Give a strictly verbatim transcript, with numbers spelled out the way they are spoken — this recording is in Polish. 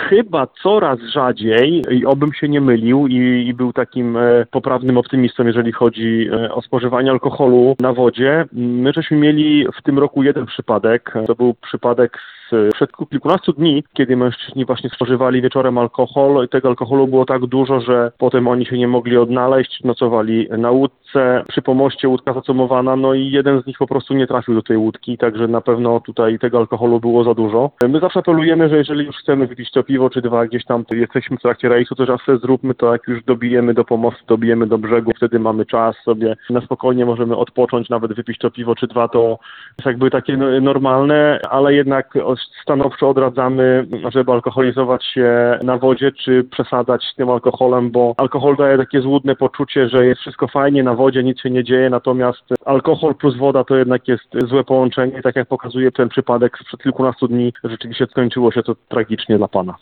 chyba coraz rzadziej, i obym się nie mylił i, i był takim e, poprawnym optymistą, jeżeli chodzi e, o spożywanie alkoholu na wodzie. My żeśmy mieli w tym roku jeden przypadek. To był przypadek sprzed kilkunastu dni, kiedy mężczyźni właśnie spożywali wieczorem alkohol i tego alkoholu było tak dużo, że potem oni się nie mogli odnaleźć, nocowali na łódce, przy pomoście łódka zacumowana, no i jeden z nich po prostu nie trafił do tej łódki, także na pewno tutaj tego alkoholu było za dużo. My zawsze apelujemy, że jeżeli już chcemy wypić to piwo czy dwa, gdzieś tam jesteśmy w trakcie rejsu, to zawsze zróbmy to, jak już dobijemy do pomostu, dobijemy do brzegu, wtedy mamy czas sobie, na spokojnie możemy odpocząć, nawet wypić to piwo czy dwa, to jest jakby takie normalne, ale jednak stanowczo odradzamy, żeby alkoholizować się na wodzie, czy przesadzać z tym alkoholem, bo alkohol daje takie złudne poczucie, że jest wszystko fajnie na wodzie, nic się nie dzieje, natomiast alkohol plus woda to jednak jest złe połączenie, tak jak pokazuje ten przypadek sprzed kilkunastu dni, rzeczywiście skończyło się to tragicznie dla pana.